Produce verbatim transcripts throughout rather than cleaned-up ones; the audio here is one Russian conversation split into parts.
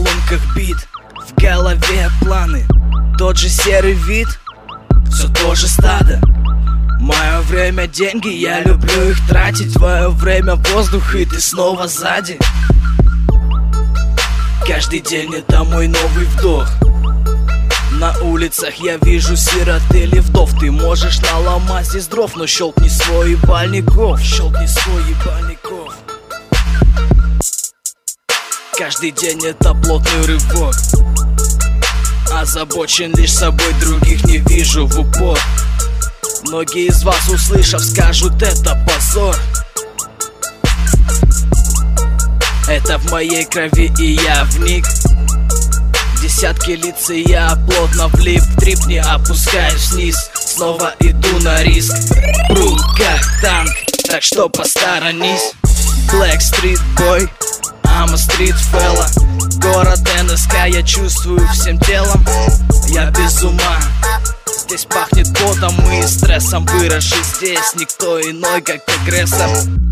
колонках бит, в голове планы, тот же серый вид, все то же стадо. Мое время деньги, я люблю их тратить. Твое время воздух, и ты снова сзади. Каждый день это мой новый вдох. На улицах я вижу сирот или вдов. Ты можешь наломать здесь дров, но щелкни свой ебальников. Щелкни свой ебальников. Каждый день это плотный рывок. Озабочен лишь собой, других не вижу в упор. Многие из вас, услышав, скажут: это позор. Это в моей крови, и я вник. Десятки лиц, и я плотно влип в трип, не опускаюсь вниз. Снова иду на риск. Пру как танк, так что посторонись. Black Street Boy, I'm a street fella. Город эн эс ка я чувствую всем телом. Я без ума. Здесь пахнет потом и стрессом. Выросший здесь никто иной, как агрессор.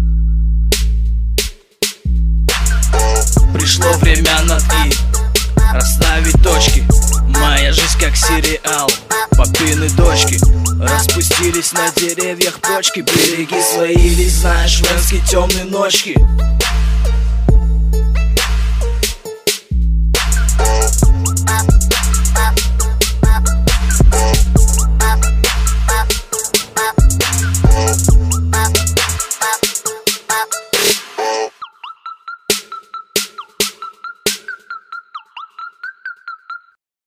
Пришло время на «и», расставить точки. Моя жизнь как сериал. Папины дочки распустились на деревьях почки. Береги свои, ведь знаешь, женские темные ночки.